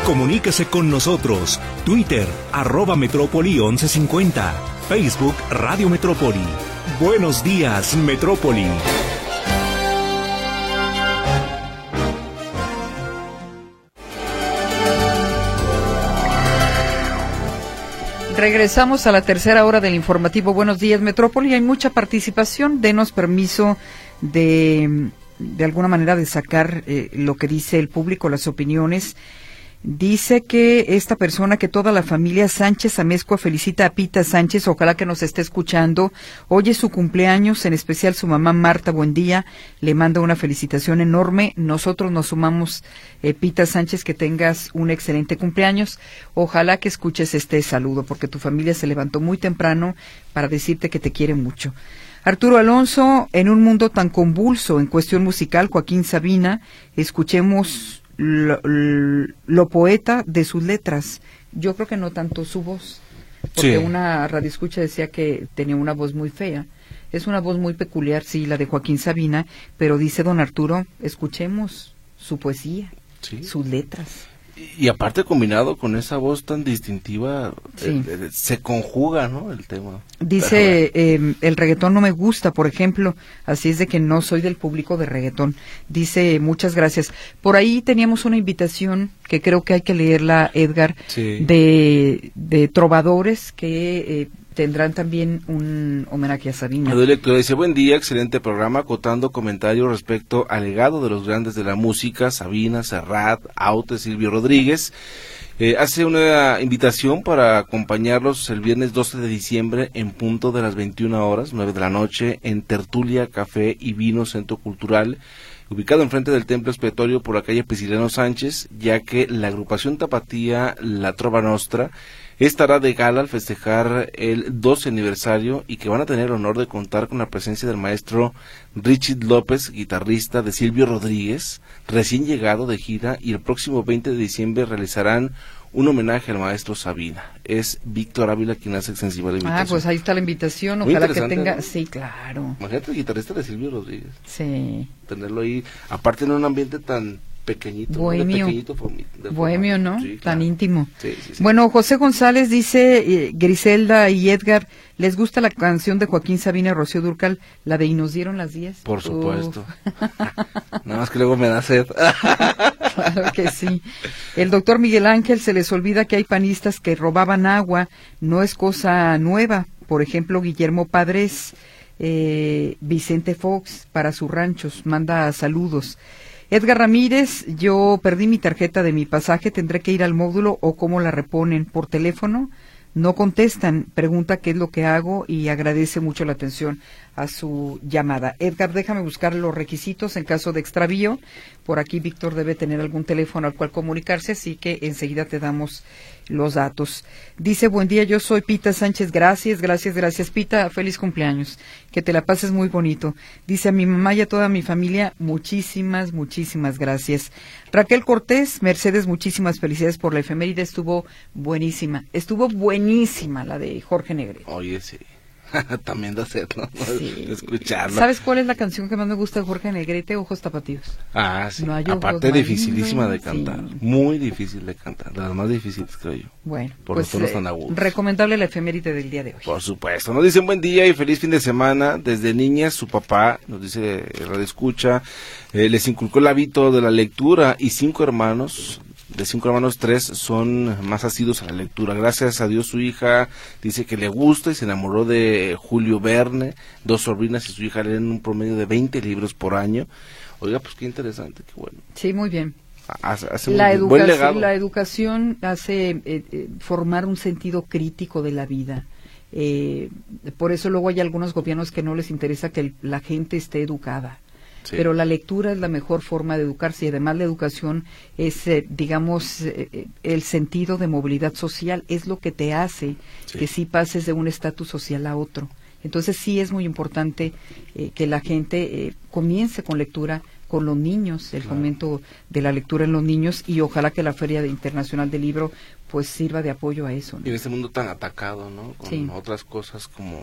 Comuníquese con nosotros. Twitter, @Metrópoli 1150. Facebook, Radio Metrópoli. Buenos días, Metrópoli. Regresamos a la tercera hora del informativo Buenos Días Metrópoli. Hay mucha participación. Denos permiso de alguna manera de sacar lo que dice el público, las opiniones. Dice que esta persona, que toda la familia Sánchez Amezcua felicita a Pita Sánchez, ojalá que nos esté escuchando. Hoy es su cumpleaños, en especial su mamá Marta Buendía le manda una felicitación enorme. Nosotros nos sumamos, Pita Sánchez, que tengas un excelente cumpleaños. Ojalá que escuches este saludo, porque tu familia se levantó muy temprano para decirte que te quiere mucho. Arturo Alonso, en un mundo tan convulso en cuestión musical, Joaquín Sabina, escuchemos lo poeta de sus letras. Yo creo que no tanto su voz, porque una radioescucha decía que tenía una voz muy fea. Es una voz muy peculiar, sí, la de Joaquín Sabina, pero dice don Arturo, escuchemos su poesía, sus letras. Y aparte, combinado con esa voz tan distintiva, se conjuga, ¿no?, el tema. Dice, el reggaetón no me gusta, por ejemplo, así es de que no soy del público de reggaetón. Dice, muchas gracias. Por ahí teníamos una invitación, que creo que hay que leerla, Edgar, de trovadores que tendrán también un homenaje a Sabina. Me doy lectura, dice, buen día, excelente programa, acotando comentarios respecto al legado de los grandes de la música, Sabina, Serrat, Aute, Silvio Rodríguez. Hace una invitación para acompañarlos el viernes 12 de diciembre en punto de las 21 horas, 9 de la noche, en Tertulia, Café y Vino Centro Cultural, ubicado enfrente del Templo Expiatorio por la calle Prisciliano Sánchez, ya que la agrupación tapatía La Trova Nostra estará de gala al festejar el 12 aniversario y que van a tener el honor de contar con la presencia del maestro Richard López, guitarrista de Silvio Rodríguez, recién llegado de gira, y el próximo 20 de diciembre realizarán un homenaje al maestro Sabina. Es Víctor Ávila quien hace extensiva la invitación. Pues ahí está la invitación, ojalá que tenga... ¿no? Sí, claro. Imagínate el guitarrista de Silvio Rodríguez. Sí. Tenerlo ahí, aparte en un ambiente tan pequeñito, bohemio, ¿no? Sí, claro. Tan íntimo. Sí. Bueno, José González dice, Griselda y Edgar, ¿les gusta la canción de Joaquín Sabina y Rocío Dúrcal, la de Y nos dieron las 10? Por supuesto. Nada más que luego me da sed. Claro que sí. El doctor Miguel Ángel, se les olvida que hay panistas que robaban agua, no es cosa nueva. Por ejemplo, Guillermo Padres, Vicente Fox, para sus ranchos, manda saludos. Edgar Ramírez, yo perdí mi tarjeta de mi pasaje, ¿tendré que ir al módulo o cómo la reponen? ¿Por teléfono? No contestan, pregunta qué es lo que hago y agradece mucho la atención a su llamada. Edgar, déjame buscar los requisitos en caso de extravío. Por aquí Víctor debe tener algún teléfono al cual comunicarse, así que enseguida te damos los datos. Dice, buen día, yo soy Pita Sánchez, gracias Pita, feliz cumpleaños, que te la pases muy bonito. Dice, a mi mamá y a toda mi familia, muchísimas gracias. Raquel Cortés, Mercedes, muchísimas felicidades por la efeméride, estuvo buenísima la de Jorge Negrete. Oye, sí. También da sed, ¿no? Sí. Escucharlo. ¿Sabes cuál es la canción que más me gusta de Jorge Negrete? Ojos tapatíos. Ah, sí. No hay aparte, ojos, dificilísima de cantar. Sí. Muy difícil de cantar. De las más difíciles, creo yo. Bueno, por los tonos tan agudos. Recomendable la efeméride del día de hoy. Por supuesto. Nos dicen buen día y feliz fin de semana. Desde niñas, su papá, nos dice Radio Escucha, les inculcó el hábito de la lectura y 5 hermanos. De 5 hermanos, 3 son más asiduos a la lectura. Gracias a Dios, su hija dice que le gusta y se enamoró de Julio Verne. 2 sobrinas y su hija leen un promedio de 20 libros por año. Oiga, pues qué interesante, qué bueno. Sí, muy bien. Hace buen legado. La educación hace formar un sentido crítico de la vida. Por eso luego hay algunos gobiernos que no les interesa que la gente esté educada. Sí. Pero la lectura es la mejor forma de educarse y además la educación es, el sentido de movilidad social, es lo que te hace que sí pases de un estatus social a otro. Entonces sí es muy importante que la gente comience con lectura con los niños, el fomento de la lectura en los niños, y ojalá que la Feria Internacional del Libro pues sirva de apoyo a eso, ¿no? Y en este mundo tan atacado, ¿no? Con otras cosas como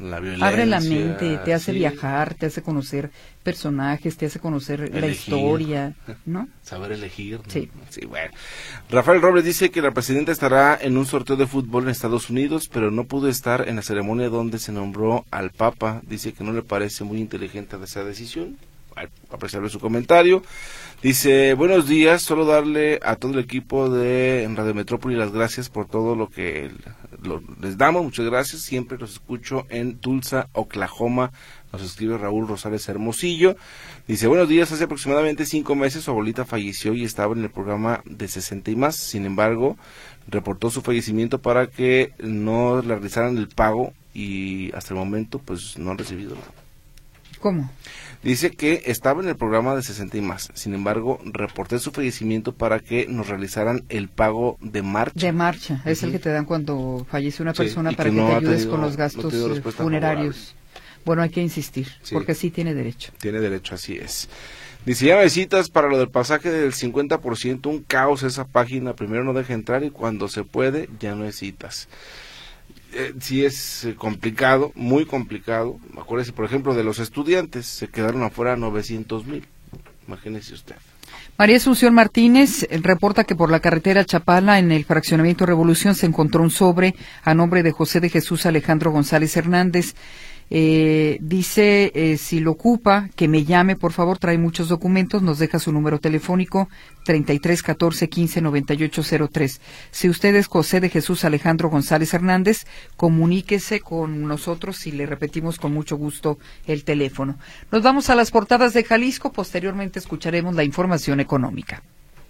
la violencia. Abre la mente, te hace viajar, te hace conocer personajes, te hace conocer la historia, ¿no? Saber elegir, ¿no? Sí. Sí, bueno. Rafael Robles dice que la presidenta estará en un sorteo de fútbol en Estados Unidos, pero no pudo estar en la ceremonia donde se nombró al Papa. Dice que no le parece muy inteligente esa decisión. Apreciable su comentario. Dice, buenos días, solo darle a todo el equipo de Radio Metrópoli las gracias por todo lo que les damos, muchas gracias, siempre los escucho en Tulsa, Oklahoma, nos escribe Raúl Rosales Hermosillo. Dice, buenos días, hace aproximadamente 5 meses su abuelita falleció y estaba en el programa de 60 y más, sin embargo, reportó su fallecimiento para que no le realizaran el pago y hasta el momento pues no han recibido nada. ¿Cómo? Dice que estaba en el programa de 60 y más, sin embargo, reporté su fallecimiento para que nos realizaran el pago de marcha. De marcha, es el que te dan cuando fallece una persona para que te ayudes con los gastos funerarios. Bueno, hay que insistir, porque sí tiene derecho. Tiene derecho, así es. Dice, ya me citas para lo del pasaje del 50%, un caos esa página, primero no deja entrar y cuando se puede ya no hay citas. Sí es complicado, muy complicado. Acuérdese, por ejemplo, de los estudiantes, se quedaron afuera 900,000. Imagínese usted. María Asunción Martínez reporta que por la carretera Chapala, en el fraccionamiento Revolución, se encontró un sobre a nombre de José de Jesús Alejandro González Hernández. Dice, si lo ocupa, que me llame, por favor, trae muchos documentos, nos deja su número telefónico, 33 14 15 98 03. Si usted es José de Jesús Alejandro González Hernández, comuníquese con nosotros y le repetimos con mucho gusto el teléfono. Nos vamos a las portadas de Jalisco, posteriormente escucharemos la información económica.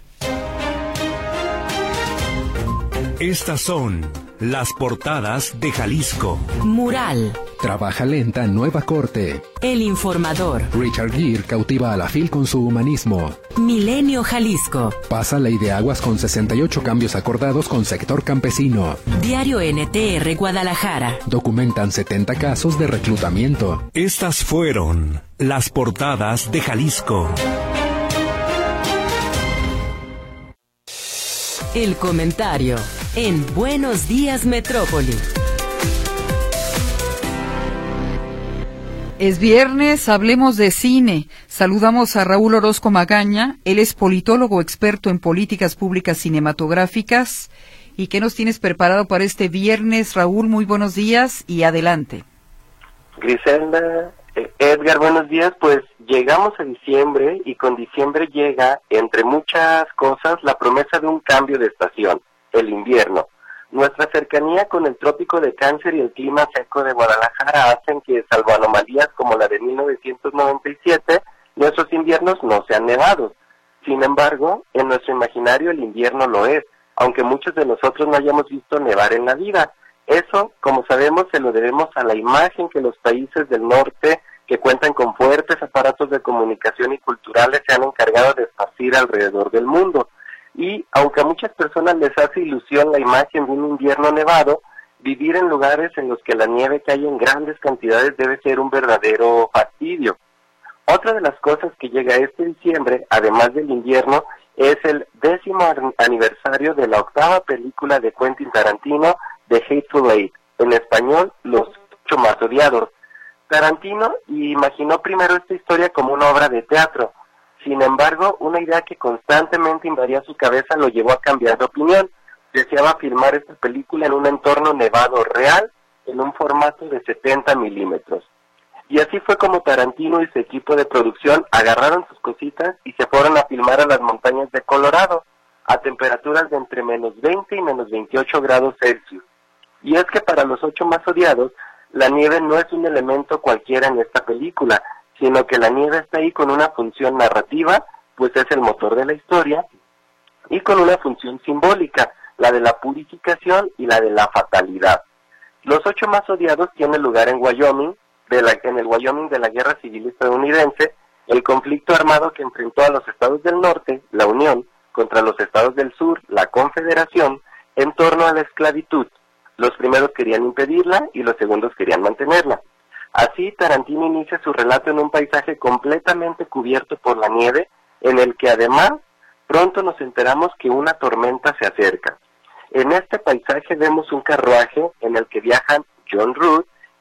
Estas son las portadas de Jalisco. Mural. Trabaja lenta Nueva Corte. El Informador. Richard Gere cautiva a la FIL con su humanismo. Milenio Jalisco. Pasa ley de aguas con 68 cambios acordados con sector campesino. Diario NTR Guadalajara. Documentan 70 casos de reclutamiento. Estas fueron las portadas de Jalisco. El comentario en Buenos Días Metrópoli. Es viernes, hablemos de cine. Saludamos a Raúl Orozco Magaña. Él es politólogo experto en políticas públicas cinematográficas. ¿Y qué nos tienes preparado para este viernes, Raúl? Muy buenos días y adelante. Griselda, Edgar, buenos días. Pues llegamos a diciembre y con diciembre llega, entre muchas cosas, la promesa de un cambio de estación, el invierno. Nuestra cercanía con el trópico de Cáncer y el clima seco de Guadalajara hacen que, salvo anomalías como la de 1997, nuestros inviernos no sean nevados. Sin embargo, en nuestro imaginario el invierno lo es, aunque muchos de nosotros no hayamos visto nevar en la vida. Eso, como sabemos, se lo debemos a la imagen que los países del norte, que cuentan con fuertes aparatos de comunicación y culturales, se han encargado de esparcir alrededor del mundo. Y, aunque a muchas personas les hace ilusión la imagen de un invierno nevado, vivir en lugares en los que la nieve cae en grandes cantidades debe ser un verdadero fastidio. Otra de las cosas que llega este diciembre, además del invierno, es el 10º aniversario de la 8ª película de Quentin Tarantino, The Hateful Eight, en español, Los 8 más odiados. Tarantino imaginó primero esta historia como una obra de teatro. Sin embargo, una idea que constantemente invadía su cabeza lo llevó a cambiar de opinión. Deseaba filmar esta película en un entorno nevado real, en un formato de 70 milímetros. Y así fue como Tarantino y su equipo de producción agarraron sus cositas y se fueron a filmar a las montañas de Colorado, a temperaturas de entre menos 20 y menos 28 grados Celsius. Y es que para Los 8 más odiados, la nieve no es un elemento cualquiera en esta película, sino que la nieve está ahí con una función narrativa, pues es el motor de la historia, y con una función simbólica, la de la purificación y la de la fatalidad. Los 8 más odiados tienen lugar en Wyoming, en el Wyoming de la Guerra Civil Estadounidense, el conflicto armado que enfrentó a los estados del norte, la Unión, contra los estados del sur, la Confederación, en torno a la esclavitud. Los primeros querían impedirla y los segundos querían mantenerla. Así, Tarantino inicia su relato en un paisaje completamente cubierto por la nieve, en el que además pronto nos enteramos que una tormenta se acerca. En este paisaje vemos un carruaje en el que viajan John Root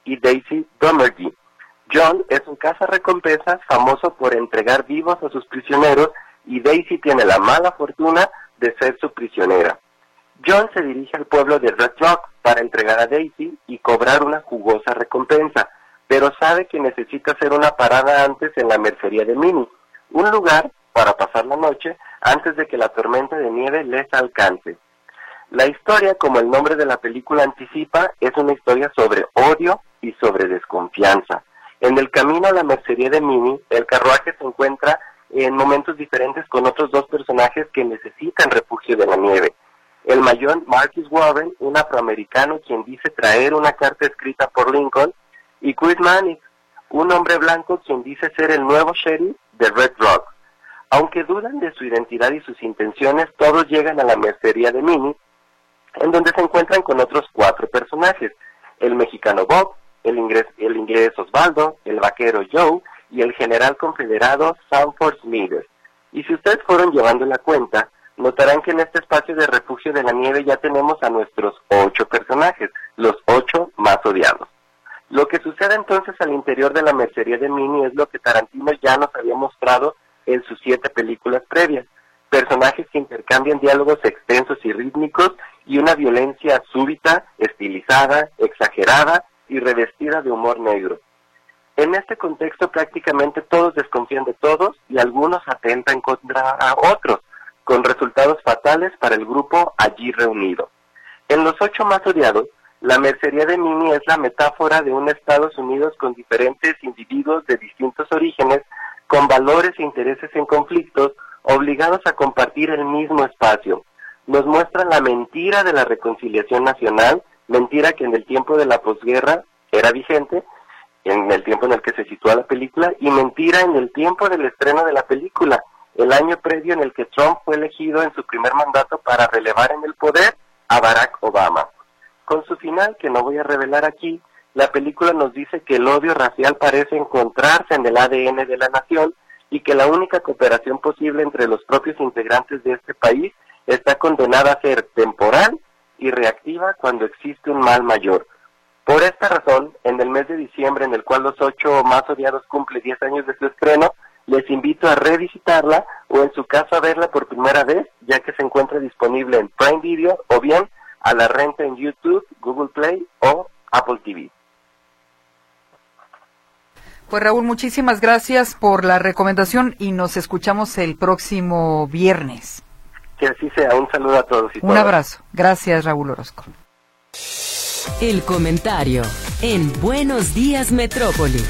y Daisy Domergy. John es un cazarrecompensas famoso por entregar vivos a sus prisioneros y Daisy tiene la mala fortuna de ser su prisionera. John se dirige al pueblo de Red Rock para entregar a Daisy y cobrar una jugosa recompensa, pero sabe que necesita hacer una parada antes en la mercería de Minnie, un lugar para pasar la noche antes de que la tormenta de nieve les alcance. La historia, como el nombre de la película anticipa, es una historia sobre odio y sobre desconfianza. En el camino a la mercería de Minnie, el carruaje se encuentra en momentos diferentes con otros dos personajes que necesitan refugio de la nieve. El mayor Marcus Warren, un afroamericano quien dice traer una carta escrita por Lincoln, y Chris Mannix, un hombre blanco quien dice ser el nuevo sheriff de Red Rock. Aunque dudan de su identidad y sus intenciones, todos llegan a la mercería de Minnie, en donde se encuentran con otros 4 personajes: el mexicano Bob, el inglés Osvaldo, el vaquero Joe y el general confederado Sanford Smithers. Y si ustedes fueron llevando la cuenta, notarán que en este espacio de refugio de la nieve ya tenemos a nuestros 8 personajes, los 8 más odiados. Lo que sucede entonces al interior de la mercería de Minnie es lo que Tarantino ya nos había mostrado en sus 7 películas previas: personajes que intercambian diálogos extensos y rítmicos y una violencia súbita, estilizada, exagerada y revestida de humor negro. En este contexto prácticamente todos desconfían de todos y algunos atentan contra otros, con resultados fatales para el grupo allí reunido. En los 8 más odiados, la mercería de Minnie es la metáfora de un Estados Unidos con diferentes individuos de distintos orígenes, con valores e intereses en conflictos, obligados a compartir el mismo espacio. Nos muestran la mentira de la reconciliación nacional, mentira que en el tiempo de la posguerra era vigente, en el tiempo en el que se sitúa la película, y mentira en el tiempo del estreno de la película, el año previo en el que Trump fue elegido en su primer mandato para relevar en el poder a Barack Obama. Con su final, que no voy a revelar aquí, la película nos dice que el odio racial parece encontrarse en el ADN de la nación y que la única cooperación posible entre los propios integrantes de este país está condenada a ser temporal y reactiva cuando existe un mal mayor. Por esta razón, en el mes de diciembre, en el cual los 8 más odiados cumple 10 años de su estreno, les invito a revisitarla o en su caso a verla por primera vez, ya que se encuentra disponible en Prime Video o bien a la renta en YouTube, Google Play o Apple TV. Pues Raúl, muchísimas gracias por la recomendación y nos escuchamos el próximo viernes. Que así sea. Un saludo a todos y todas. Un abrazo. Gracias, Raúl Orozco. El comentario en Buenos Días Metrópoli.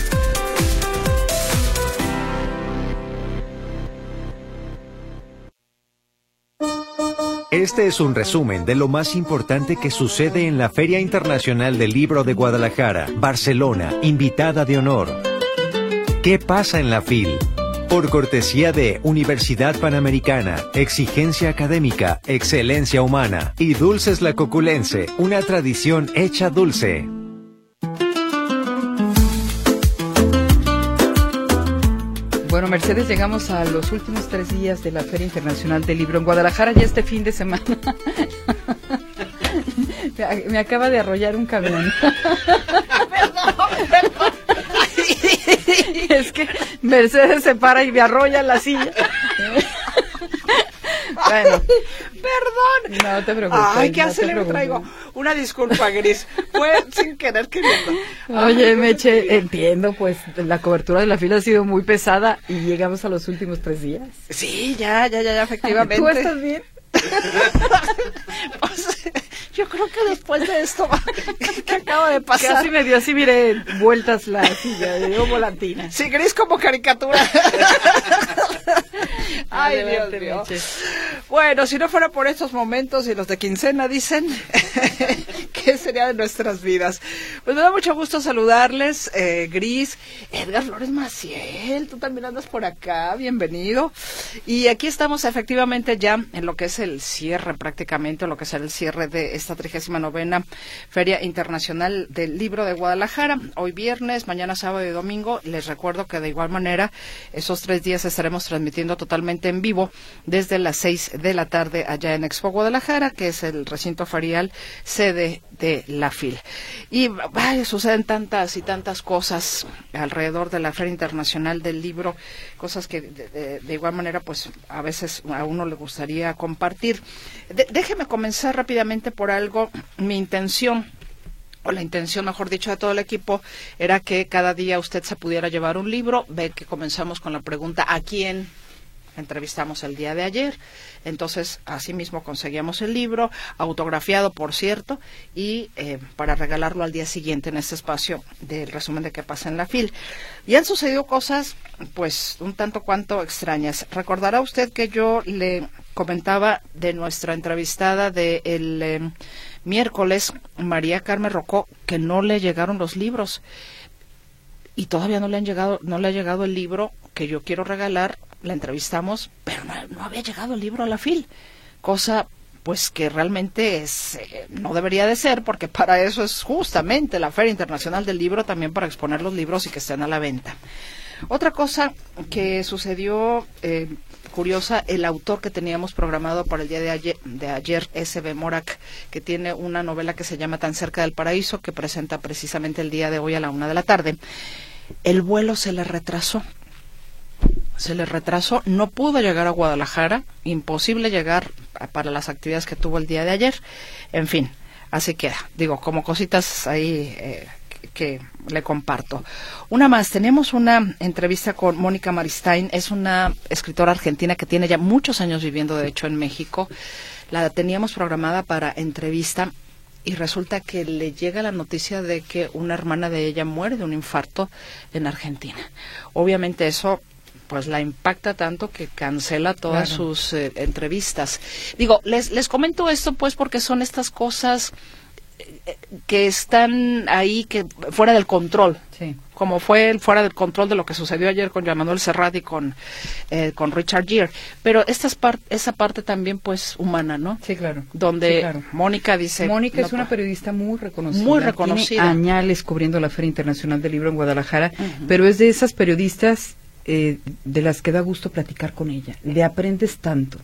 Este es un resumen de lo más importante que sucede en la Feria Internacional del Libro de Guadalajara, Barcelona, invitada de honor. ¿Qué pasa en la FIL? Por cortesía de Universidad Panamericana, exigencia académica, excelencia humana y Dulces La Coculense, una tradición hecha dulce. Bueno, Mercedes, llegamos a los últimos 3 días de la Feria Internacional del Libro en Guadalajara, ya este fin de semana. Me acaba de arrollar un camión. Perdón. Es que Mercedes se para y me arrolla la silla. Bueno. Perdón. No te preocupes. Ay, ¿qué hace? Le traigo una disculpa, Gris. Fue sin querer queriendo. Oye, Meche, entiendo, pues la cobertura de la fila ha sido muy pesada y llegamos a los últimos 3 días. Sí, ya, efectivamente. ¿Tú estás bien? Pues, yo creo que después de esto que acaba de pasar, casi me dio así, mire, vueltas la silla, dio volantina. Sí, Gris como caricatura. Ay, Adelante, Dios mío. Meche. Bueno, si no fuera por estos momentos y los de quincena, dicen, ¿qué sería de nuestras vidas? Pues me da mucho gusto saludarles, Gris, Edgar Flores Maciel, tú también andas por acá, bienvenido. Y aquí estamos efectivamente ya en lo que es el cierre prácticamente, lo que será el cierre de esta 39ª Feria Internacional del Libro de Guadalajara. Hoy viernes, mañana sábado y domingo. Les recuerdo que de igual manera esos 3 días estaremos transmitiendo totalmente en vivo desde las 6 de la tarde allá en Expo Guadalajara, que es el recinto ferial sede de la FIL. Y vaya, suceden tantas y tantas cosas alrededor de la Feria Internacional del Libro, cosas que de igual manera pues a veces a uno le gustaría compartir. Déjeme comenzar rápidamente por algo. Mi intención, o la intención, mejor dicho, de todo el equipo, era que cada día usted se pudiera llevar un libro. Ve que comenzamos con la pregunta ¿a quién entrevistamos el día de ayer? Entonces, así mismo conseguíamos el libro, autografiado, por cierto, y para regalarlo al día siguiente en este espacio del resumen de qué pasa en la FIL. Y han sucedido cosas, pues, un tanto cuanto extrañas. Recordará usted que yo le comentaba de nuestra entrevistada del miércoles, María Carmen Rocó, que no le llegaron los libros. Y todavía no le ha llegado el libro que yo quiero regalar. La entrevistamos, pero no había llegado el libro a la FIL, cosa pues que realmente no debería de ser, porque para eso es justamente la Feria Internacional del Libro, también para exponer los libros y que estén a la venta. Otra cosa que sucedió curiosa, el autor que teníamos programado para el día de ayer, S.B. Morak, que tiene una novela que se llama Tan cerca del paraíso, que presenta precisamente el día de hoy a la 1 de la tarde, el vuelo se le retrasó, no pudo llegar a Guadalajara, imposible llegar para las actividades que tuvo el día de ayer, en fin, así queda, digo, como cositas ahí que le comparto. Una más, tenemos una entrevista con Mónica Maristain, es una escritora argentina que tiene ya muchos años viviendo, de hecho, en México. La teníamos programada para entrevista y resulta que le llega la noticia de que una hermana de ella muere de un infarto en Argentina. Obviamente eso pues la impacta tanto que cancela todas sus entrevistas. Digo, les comento esto pues porque son estas cosas que están ahí, que fuera del control, sí, como fue fuera del control de lo que sucedió ayer con Joan Manuel Serrat y con Richard Gere, pero esa parte también pues humana, ¿no? Sí, claro. Donde sí, claro. Mónica dice... Mónica es una periodista muy reconocida. Tiene añales cubriendo la Feria Internacional del Libro en Guadalajara, pero es de esas periodistas de las que da gusto platicar con ella. Le aprendes tanto.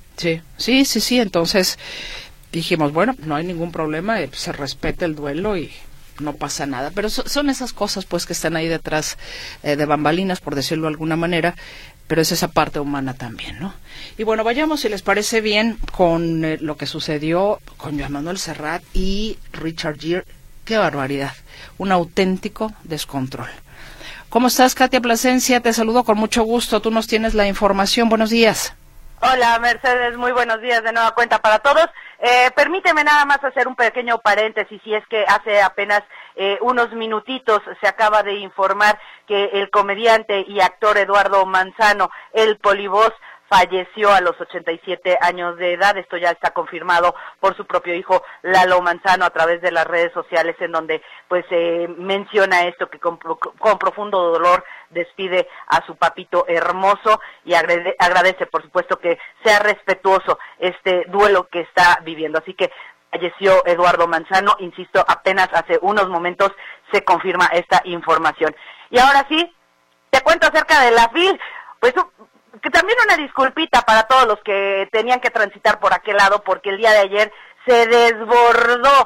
Sí, entonces dijimos, bueno, no hay ningún problema, se respeta el duelo y no pasa nada, pero son esas cosas pues que están ahí detrás de bambalinas, por decirlo de alguna manera, pero es esa parte humana también, ¿no? Y bueno, vayamos, si les parece bien, con lo que sucedió con Joan Manuel Serrat y Richard Gere. ¡Qué barbaridad! Un auténtico descontrol. ¿Cómo estás, Katia Plasencia? Te saludo con mucho gusto. Tú nos tienes la información. Buenos días. Hola, Mercedes. Muy buenos días de nueva cuenta para todos. Permíteme nada más hacer un pequeño paréntesis, y es que hace apenas unos minutitos se acaba de informar que el comediante y actor Eduardo Manzano, el Polivoz, falleció a los 87 años de edad. Esto ya está confirmado por su propio hijo Lalo Manzano a través de las redes sociales, en donde pues menciona esto, que con profundo dolor despide a su papito hermoso y agradece, por supuesto, que sea respetuoso este duelo que está viviendo. Así que falleció Eduardo Manzano, insisto, apenas hace unos momentos se confirma esta información. Y ahora sí, te cuento acerca de la FIL, pues que también una disculpita para todos los que tenían que transitar por aquel lado, porque el día de ayer se desbordó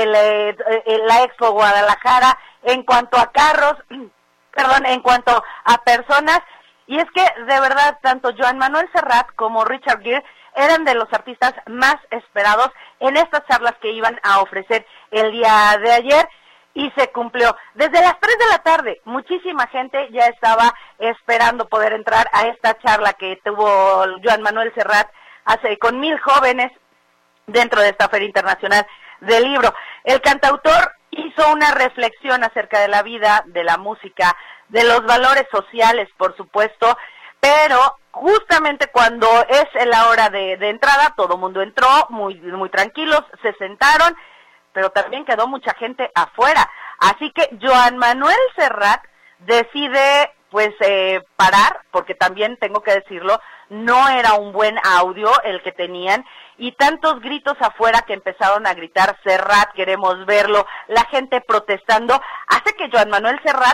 la Expo Guadalajara en cuanto a carros, en cuanto a personas, y es que de verdad tanto Joan Manuel Serrat como Richard Gere eran de los artistas más esperados en estas charlas que iban a ofrecer el día de ayer. Y se cumplió. Desde las 3 de la tarde, muchísima gente ya estaba esperando poder entrar a esta charla que tuvo Joan Manuel Serrat con 1,000 jóvenes dentro de esta Feria Internacional del Libro. El cantautor hizo una reflexión acerca de la vida, de la música, de los valores sociales, por supuesto, pero justamente cuando es la hora de entrada, todo el mundo entró muy tranquilos, se sentaron, pero también quedó mucha gente afuera. Así que Joan Manuel Serrat decide parar, porque también tengo que decirlo, no era un buen audio el que tenían, y tantos gritos afuera que empezaron a gritar Serrat, queremos verlo, la gente protestando, hace que Joan Manuel Serrat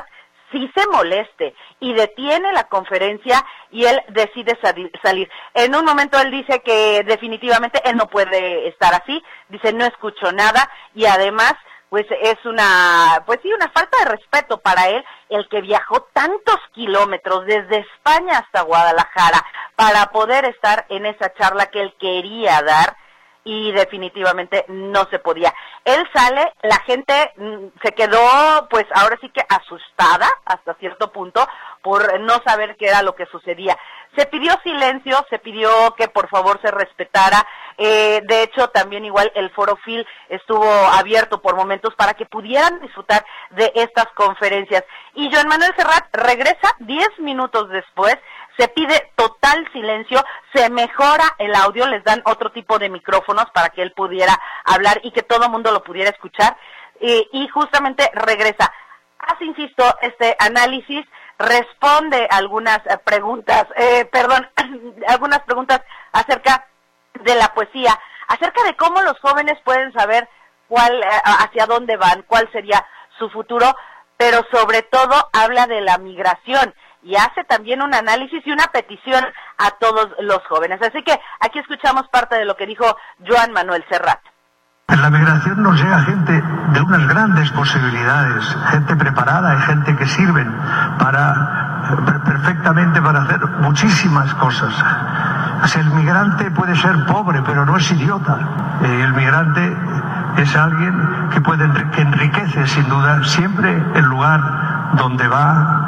sí se moleste y detiene la conferencia y él decide salir. En un momento él dice que definitivamente él no puede estar así, dice no escuchó nada y además pues es una falta de respeto para él el que viajó tantos kilómetros desde España hasta Guadalajara para poder estar en esa charla que él quería dar y definitivamente no se podía. Él sale, la gente se quedó pues ahora sí que asustada hasta cierto punto por no saber qué era lo que sucedía. Se pidió silencio, se pidió que por favor se respetara. De hecho, también igual el Foro Phil estuvo abierto por momentos para que pudieran disfrutar de estas conferencias. Y Joan Manuel Serrat regresa 10 minutos después, se pide total silencio, se mejora el audio, les dan otro tipo de micrófonos para que él pudiera hablar y que todo el mundo lo pudiera escuchar. Y justamente regresa. Hace, insisto, este análisis, responde algunas preguntas, algunas preguntas acerca de la poesía, acerca de cómo los jóvenes pueden saber hacia dónde van, cuál sería su futuro, pero sobre todo habla de la migración y hace también un análisis y una petición a todos los jóvenes. Así que aquí escuchamos parte de lo que dijo Joan Manuel Serrat. En la migración nos llega gente de unas grandes posibilidades, gente preparada y gente que sirven perfectamente para hacer muchísimas cosas. O sea, el migrante puede ser pobre, pero no es idiota. El migrante es alguien que enriquece, sin duda, siempre el lugar donde va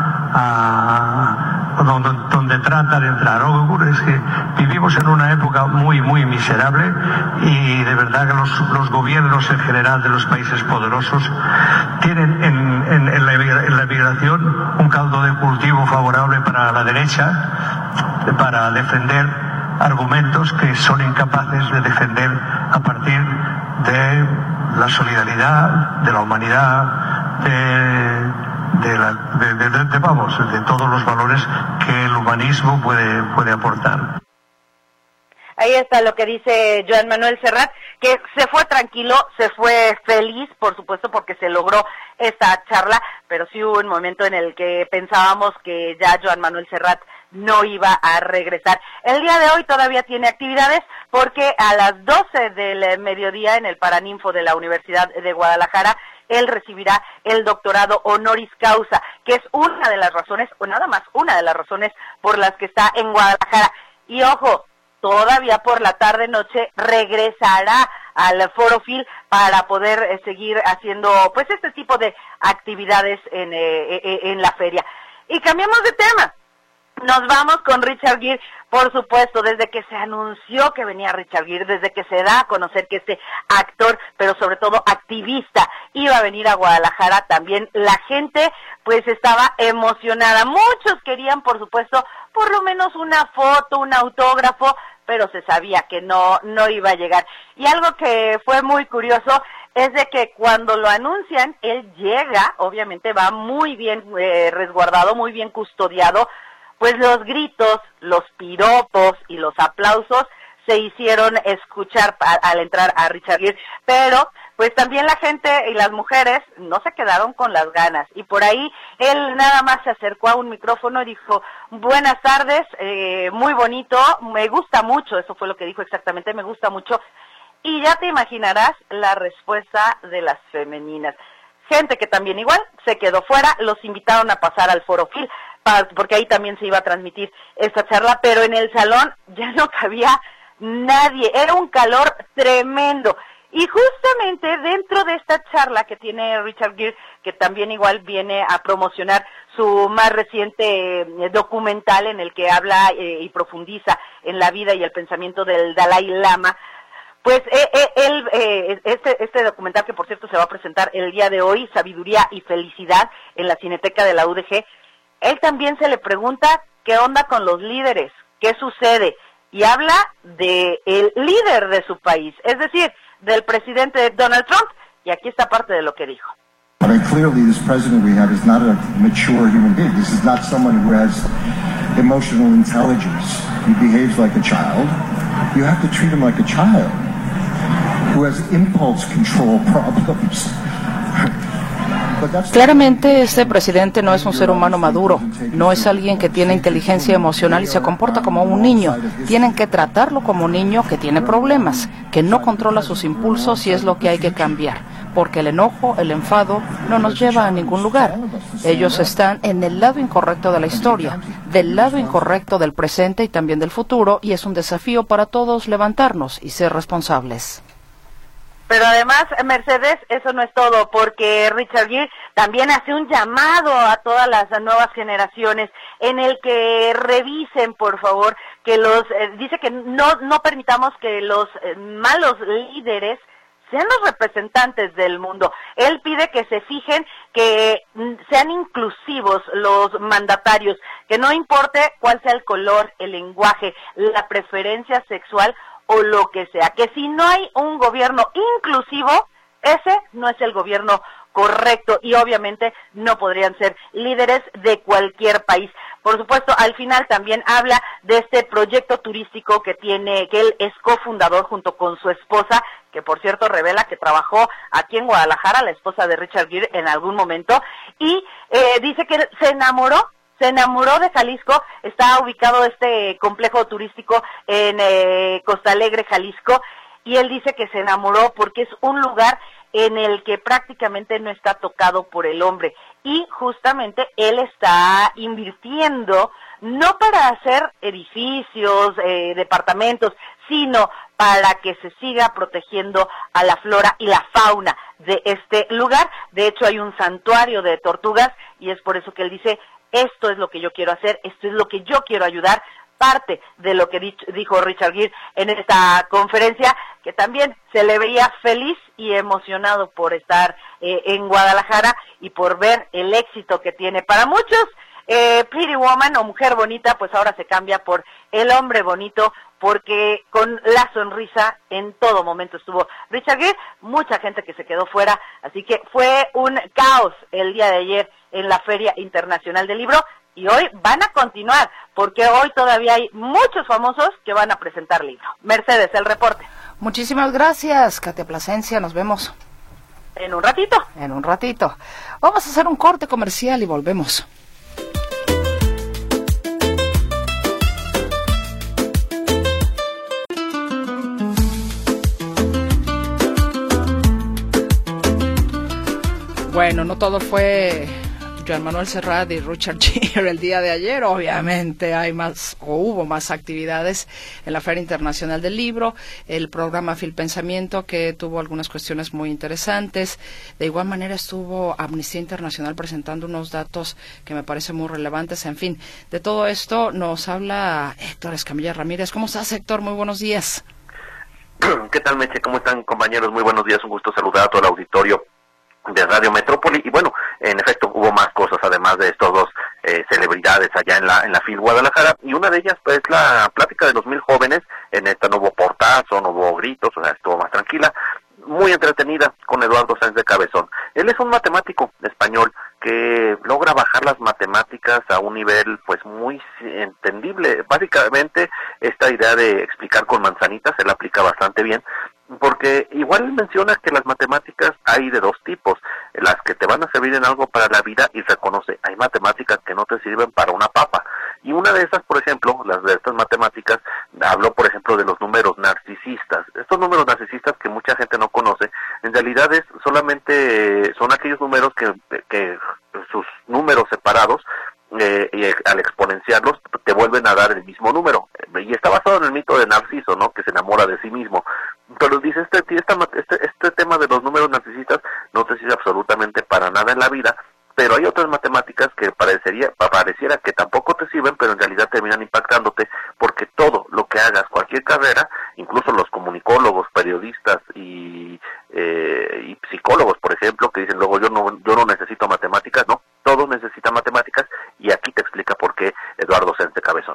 donde trata de entrar. Lo que ocurre es que vivimos en una época muy, muy miserable y de verdad que los gobiernos en general de los países poderosos tienen en la migración un caldo de cultivo favorable para la derecha, para defender argumentos que son incapaces de defender a partir de la solidaridad, de la humanidad, de todos los valores que el humanismo puede aportar. Ahí está lo que dice Joan Manuel Serrat, que se fue tranquilo, se fue feliz, por supuesto, porque se logró esta charla, pero sí hubo un momento en el que pensábamos que ya Joan Manuel Serrat no iba a regresar. El día de hoy todavía tiene actividades porque a las 12 del mediodía en el Paraninfo de la Universidad de Guadalajara él recibirá el doctorado honoris causa, que es una de las razones, o nada más una de las razones por las que está en Guadalajara. Y ojo, todavía por la tarde-noche regresará al Foro Phil para poder seguir haciendo pues este tipo de actividades en la feria. Y cambiamos de tema. Nos vamos con Richard Gere, por supuesto, desde que se anunció que venía Richard Gere, desde que se da a conocer que este actor, pero sobre todo activista, iba a venir a Guadalajara también, la gente pues estaba emocionada. Muchos querían, por supuesto, por lo menos una foto, un autógrafo, pero se sabía que no iba a llegar. Y algo que fue muy curioso es de que cuando lo anuncian, él llega, obviamente va muy bien resguardado, muy bien custodiado, pues los gritos, los piropos y los aplausos se hicieron escuchar al entrar a Richard Gere, pero pues también la gente y las mujeres no se quedaron con las ganas, y por ahí él nada más se acercó a un micrófono y dijo: buenas tardes, muy bonito, me gusta mucho, eso fue lo que dijo exactamente, me gusta mucho, y ya te imaginarás la respuesta de las femeninas. Gente que también igual se quedó fuera, los invitaron a pasar al Foro Phil, porque ahí también se iba a transmitir esta charla, pero en el salón ya no cabía nadie, era un calor tremendo. Y justamente dentro de esta charla que tiene Richard Gere, que también igual viene a promocionar su más reciente documental en el que habla y profundiza en la vida y el pensamiento del Dalai Lama, pues este documental, que por cierto se va a presentar el día de hoy, Sabiduría y Felicidad, en la Cineteca de la UDG, él también se le pregunta qué onda con los líderes, qué sucede, y habla de el líder de su país, es decir, del presidente Donald Trump, y aquí está parte de lo que dijo. I mean, clearly this president we have is not a mature human being. This is not someone who has emotional intelligence. He behaves like a child. You have to treat him like a child who has impulse control problems. Claramente este presidente no es un ser humano maduro, no es alguien que tiene inteligencia emocional y se comporta como un niño. Tienen que tratarlo como un niño que tiene problemas, que no controla sus impulsos y es lo que hay que cambiar, porque el enojo, el enfado no nos lleva a ningún lugar. Ellos están en el lado incorrecto de la historia, del lado incorrecto del presente y también del futuro, y es un desafío para todos levantarnos y ser responsables. Pero además, Mercedes, eso no es todo, porque Richard Gere también hace un llamado a todas las nuevas generaciones en el que revisen, por favor, que dice que no permitamos que los malos líderes sean los representantes del mundo. Él pide que se fijen que sean inclusivos los mandatarios, que no importe cuál sea el color, el lenguaje, la preferencia sexual o lo que sea, que si no hay un gobierno inclusivo, ese no es el gobierno correcto y obviamente no podrían ser líderes de cualquier país. Por supuesto, al final también habla de este proyecto turístico que él es cofundador junto con su esposa, que por cierto revela que trabajó aquí en Guadalajara, la esposa de Richard Gere, en algún momento, y dice que se enamoró de Jalisco. Está ubicado este complejo turístico en Costa Alegre, Jalisco, y él dice que se enamoró porque es un lugar en el que prácticamente no está tocado por el hombre, y justamente él está invirtiendo no para hacer edificios, departamentos, sino para que se siga protegiendo a la flora y la fauna de este lugar. De hecho, hay un santuario de tortugas y es por eso que él dice: esto es lo que yo quiero hacer, esto es lo que yo quiero ayudar. Parte de lo que dijo Richard Gere en esta conferencia, que también se le veía feliz y emocionado por estar en Guadalajara y por ver el éxito que tiene. Para muchos, Pretty Woman o Mujer Bonita, pues ahora se cambia por El Hombre Bonito, porque con la sonrisa en todo momento estuvo Richard Gere. Mucha gente que se quedó fuera, así que fue un caos el día de ayer en la Feria Internacional del Libro. Y hoy van a continuar, porque hoy todavía hay muchos famosos que van a presentar libro. Mercedes, el reporte. Muchísimas gracias, Katia Plasencia. Nos vemos en un ratito. En un ratito. Vamos a hacer un corte comercial y volvemos. Bueno, no todo fue Joan Manuel Serrat y Richard Gere el día de ayer. Obviamente hubo más actividades en la Feria Internacional del Libro, el programa Fil Pensamiento, que tuvo algunas cuestiones muy interesantes. De igual manera estuvo Amnistía Internacional presentando unos datos que me parecen muy relevantes. En fin, de todo esto nos habla Héctor Escamilla Ramírez. ¿Cómo estás, Héctor? Muy buenos días. ¿Qué tal, Meche? ¿Cómo están, compañeros? Muy buenos días, un gusto saludar a todo el auditorio de Radio Metrópoli. Y bueno, en efecto hubo más cosas además de estos dos celebridades allá en la FIL Guadalajara, y una de ellas pues la plática de los 1000 jóvenes. En esta no hubo portazo, no hubo gritos, o sea, estuvo más tranquila, muy entretenida, con Eduardo Sáenz de Cabezón. Él es un matemático español que logra bajar las matemáticas a un nivel pues muy entendible. Básicamente esta idea de explicar con manzanitas se la aplica bastante bien, porque igual menciona que las matemáticas hay de dos tipos: las que te van a servir en algo para la vida, y reconoce, hay matemáticas que no te sirven para una papa. Y una de esas, por ejemplo, las de estas matemáticas, habló por ejemplo de los números narcisistas. Estos números narcisistas que mucha gente no conoce, en realidad solamente son aquellos números que sus números separados, y al exponenciarlos te vuelven a dar el mismo número, y está basado en el mito de Narciso, ¿no?, que se enamora de sí mismo. Pero dice, este tema de los números narcisistas no te sirve absolutamente para nada en la vida, pero hay otras matemáticas que pareciera que tampoco te sirven, pero en realidad terminan impactándote, porque todo lo que hagas, cualquier carrera, incluso los comunicólogos, periodistas y psicólogos, por ejemplo, que dicen luego yo no necesito matemáticas, no, todos necesitan matemáticas, y aquí te explica por qué Eduardo Sáenz de Cabezón.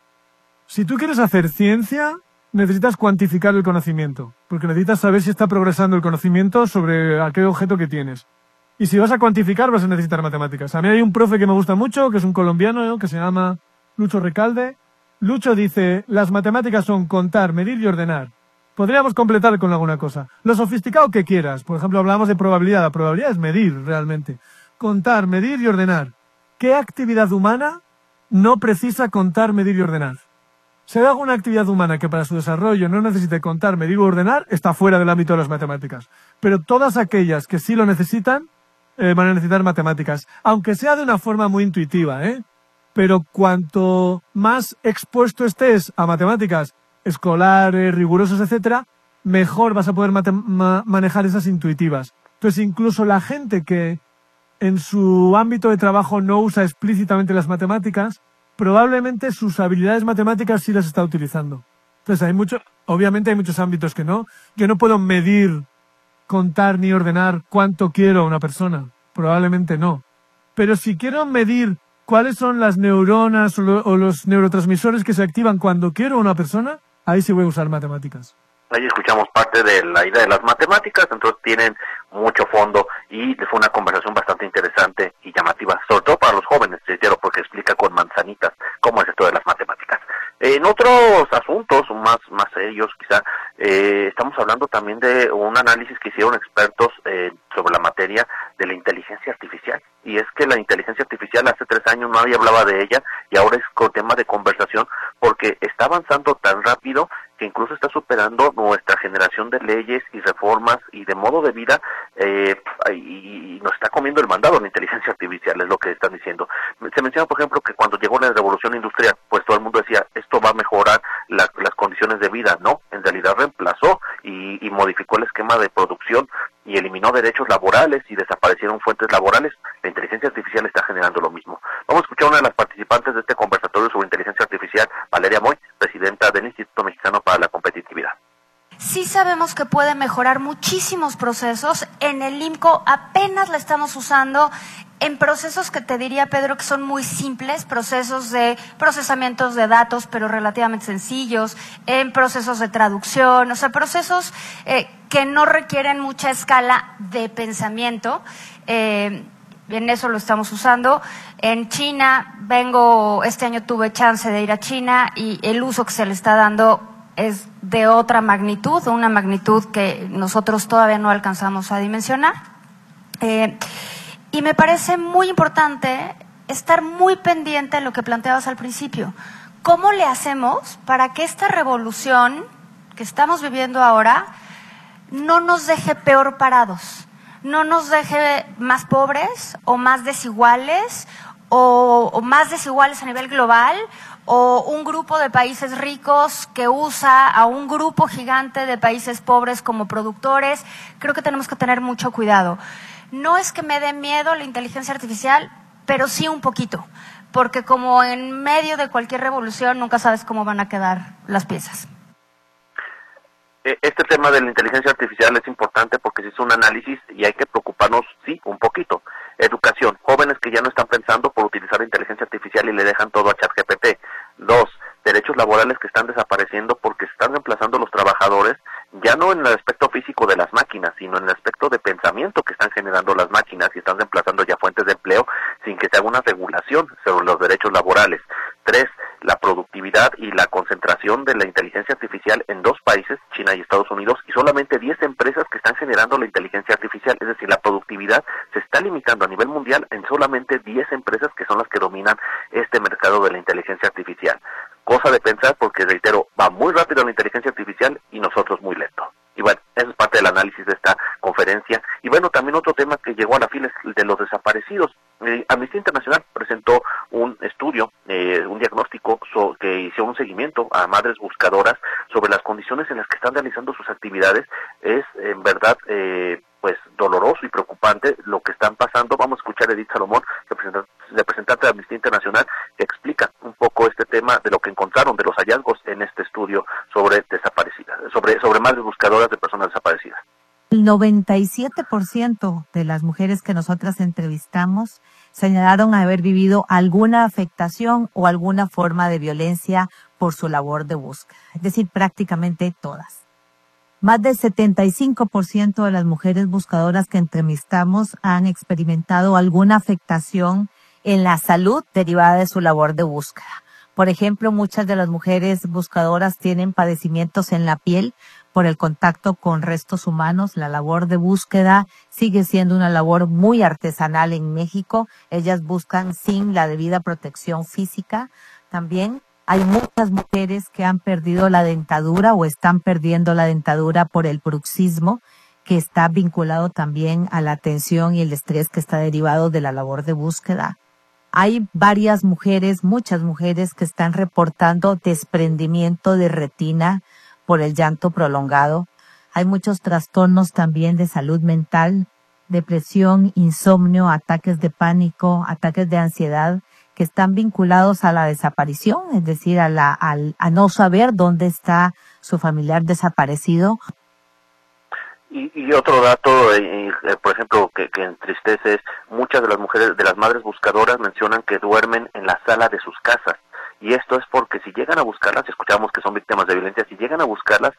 Si tú quieres hacer ciencia, necesitas cuantificar el conocimiento, porque necesitas saber si está progresando el conocimiento sobre aquel objeto que tienes. Y si vas a cuantificar, vas a necesitar matemáticas. A mí hay un profe que me gusta mucho, que es un colombiano, que se llama Lucho Recalde. Lucho dice, las matemáticas son contar, medir y ordenar. Podríamos completar con alguna cosa. Lo sofisticado que quieras. Por ejemplo, hablamos de probabilidad. La probabilidad es medir, realmente. Contar, medir y ordenar. ¿Qué actividad humana no precisa contar, medir y ordenar? Si hay alguna actividad humana que para su desarrollo no necesite contar, medir o ordenar, está fuera del ámbito de las matemáticas. Pero todas aquellas que sí lo necesitan, van a necesitar matemáticas. Aunque sea de una forma muy intuitiva, ¿eh? Pero cuanto más expuesto estés a matemáticas escolares, rigurosas, etcétera, mejor vas a poder manejar esas intuitivas. Entonces, incluso la gente que en su ámbito de trabajo no usa explícitamente las matemáticas, probablemente sus habilidades matemáticas sí las está utilizando. Entonces, obviamente hay muchos ámbitos que no. Yo no puedo medir, contar ni ordenar cuánto quiero a una persona. Probablemente no. Pero si quiero medir cuáles son las neuronas o los neurotransmisores que se activan cuando quiero a una persona, ahí sí voy a usar matemáticas. Ahí escuchamos parte de la idea de las matemáticas, entonces tienen mucho fondo y fue una conversación bastante interesante y llamativa, sobre todo para los jóvenes, porque explica con manzanitas cómo es esto de las matemáticas. En otros asuntos más serios, quizá, estamos hablando también de un análisis que hicieron expertos sobre la materia de la inteligencia artificial. Y es que la inteligencia artificial hace 3 años nadie hablaba de ella y ahora es tema de conversación porque está avanzando tan rápido que incluso está superando nuestra generación de leyes y reformas y de modo de vida y nos está comiendo el mandado la inteligencia artificial, es lo que están diciendo. Se menciona, por ejemplo, que cuando llegó la revolución industrial, pues todo el mundo decía, esto va a mejorar las condiciones de vida. No, en realidad reemplazó y modificó el esquema de producción y eliminó derechos laborales y desaparecieron fuentes laborales. La inteligencia artificial está generando lo mismo. Vamos a escuchar a una de las participantes de este conversatorio sobre inteligencia artificial, Valeria Moy, presidenta del Instituto Mexicano para la Competitividad. Sí sabemos que puede mejorar muchísimos procesos. En el IMCO apenas la estamos usando en procesos que te diría, Pedro, que son muy simples, procesos de procesamientos de datos, pero relativamente sencillos, en procesos de traducción, o sea, procesos que no requieren mucha escala de pensamiento. En eso lo estamos usando. En China, este año tuve chance de ir a China y el uso que se le está dando es de otra magnitud, una magnitud que nosotros todavía no alcanzamos a dimensionar. Y me parece muy importante estar muy pendiente de lo que planteabas al principio. ¿Cómo le hacemos para que esta revolución que estamos viviendo ahora no nos deje peor parados? No nos deje más pobres o más desiguales o más desiguales a nivel global, o un grupo de países ricos que usa a un grupo gigante de países pobres como productores. Creo que tenemos que tener mucho cuidado. No es que me dé miedo la inteligencia artificial, pero sí un poquito, porque como en medio de cualquier revolución nunca sabes cómo van a quedar las piezas. Este tema de la inteligencia artificial es importante porque se hizo un análisis y hay que preocuparnos, sí, un poquito. Educación, jóvenes que ya no están pensando por utilizar la inteligencia artificial y le dejan todo a ChatGPT. 2, derechos laborales que están desapareciendo porque se están reemplazando los trabajadores, ya no en el aspecto físico de las máquinas, sino en el aspecto de pensamiento que están generando las máquinas y están reemplazando ya fuentes de empleo sin que se haga una regulación sobre los derechos laborales. 3, la productividad y la concentración de la inteligencia artificial en 2 países, China y Estados Unidos, y solamente 10 empresas que están generando la inteligencia artificial. Es decir, la productividad se está limitando a nivel mundial en solamente 10 empresas que son las que dominan este mercado de la inteligencia artificial. Cosa de pensar porque, reitero, va muy rápido la inteligencia artificial y nosotros muy lento. Y bueno, eso es parte del análisis de esta conferencia. Y bueno, también otro tema que llegó a la fila es el de los desaparecidos. Amnistía Internacional presentó un estudio, un diagnóstico que hizo un seguimiento a madres buscadoras sobre las condiciones en las que están realizando sus actividades. Es en verdad pues doloroso y preocupante lo que están pasando. Vamos a escuchar a Edith Salomón, representante de Amnistía Internacional, que explica un poco este tema de lo que encontraron, de los hallazgos en este estudio sobre desaparecidas, sobre madres buscadoras de personas desaparecidas. El 97% de las mujeres que nosotras entrevistamos señalaron haber vivido alguna afectación o alguna forma de violencia por su labor de búsqueda, es decir, prácticamente todas. Más del 75% de las mujeres buscadoras que entrevistamos han experimentado alguna afectación en la salud derivada de su labor de búsqueda. Por ejemplo, muchas de las mujeres buscadoras tienen padecimientos en la piel por el contacto con restos humanos. La labor de búsqueda sigue siendo una labor muy artesanal en México. Ellas buscan sin la debida protección física. También hay muchas mujeres que han perdido la dentadura o están perdiendo la dentadura por el bruxismo, que está vinculado también a la tensión y el estrés que está derivado de la labor de búsqueda. Hay varias mujeres, muchas mujeres que están reportando desprendimiento de retina por el llanto prolongado. Hay muchos trastornos también de salud mental, depresión, insomnio, ataques de pánico, ataques de ansiedad, que están vinculados a la desaparición, es decir, a no saber dónde está su familiar desaparecido. Y otro dato, por ejemplo, que entristece es, muchas de las mujeres, de las madres buscadoras mencionan que duermen en la sala de sus casas. Y esto es porque si llegan a buscarlas, escuchamos que son víctimas de violencia, si llegan a buscarlas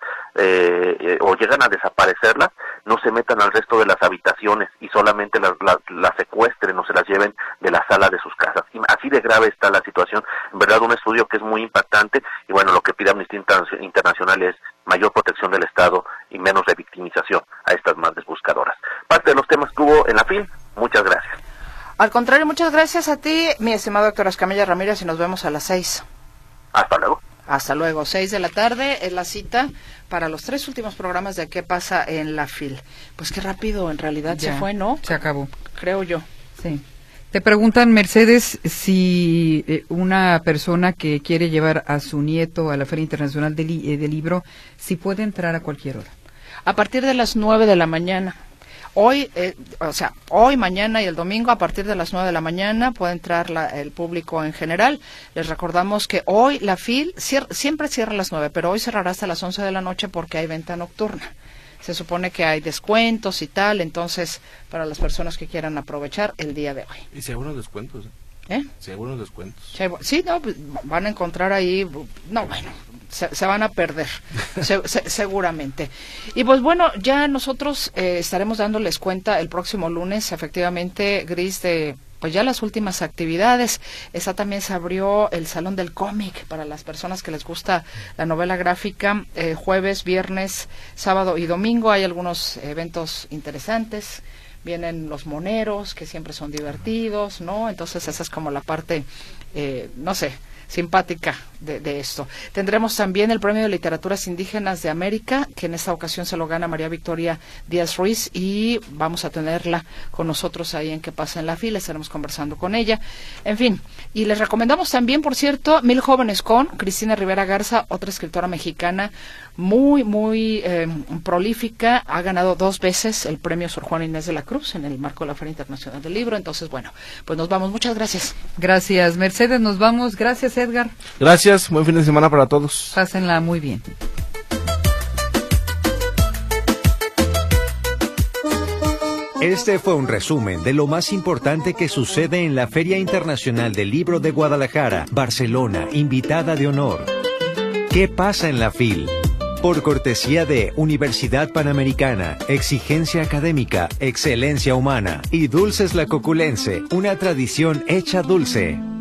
o llegan a desaparecerlas, no se metan al resto de las habitaciones y solamente las secuestren o se las lleven de la sala de sus casas. Y así de grave está la situación. En verdad, un estudio que es muy impactante y bueno, lo que pide Amnistía Internacional es mayor protección del Estado y menos revictimización a estas madres buscadoras. Parte de los temas que hubo en la FIL. Muchas gracias. Al contrario, muchas gracias a ti, mi estimado Héctor Escamilla Ramírez, y nos vemos a las 6. Hasta luego. Hasta luego, 6 de la tarde es la cita para los 3 últimos programas de ¿Qué pasa en la FIL? Pues qué rápido en realidad ya, se fue, ¿no? Se acabó. Creo yo. Sí. Te preguntan, Mercedes, si una persona que quiere llevar a su nieto a la Feria Internacional del Libro, si puede entrar a cualquier hora. A partir de las 9 de la mañana. Hoy, hoy, mañana y el domingo, a partir de las 9 de la mañana, puede entrar el público en general. Les recordamos que hoy la FIL siempre cierra a las 9, pero hoy cerrará hasta las 11 de la noche porque hay venta nocturna. Se supone que hay descuentos y tal, entonces, para las personas que quieran aprovechar el día de hoy. Y si hay buenos descuentos, Si hay buenos descuentos. Sí, no, pues, van a encontrar ahí, no, bueno, se van a perder, seguramente. Y pues bueno, ya nosotros estaremos dándoles cuenta el próximo lunes, efectivamente, Gris, de pues ya las últimas actividades. También se abrió el Salón del Cómic para las personas que les gusta la novela gráfica. Jueves, viernes, sábado y domingo hay algunos eventos interesantes. Vienen los moneros, que siempre son divertidos, ¿no? Entonces esa es como la parte, simpática de esto. Tendremos también el Premio de Literaturas Indígenas de América, que en esta ocasión se lo gana María Victoria Díaz Ruiz, y vamos a tenerla con nosotros ahí en ¿Qué pasa en la FIL? Estaremos conversando con ella. En fin, y les recomendamos también, por cierto, 1000 jóvenes con Cristina Rivera Garza, otra escritora mexicana muy, muy prolífica. Ha ganado 2 veces el Premio Sor Juana Inés de la Cruz en el marco de la Feria Internacional del Libro. Entonces, bueno, pues nos vamos. Muchas gracias. Gracias, Mercedes. Nos vamos. Gracias, Edgar. Gracias. Buen fin de semana para todos. Pásenla muy bien. Este fue un resumen de lo más importante que sucede en la Feria Internacional del Libro de Guadalajara, Barcelona, invitada de honor. ¿Qué pasa en la FIL? Por cortesía de Universidad Panamericana, exigencia académica, excelencia humana y Dulces La Coculense, una tradición hecha dulce.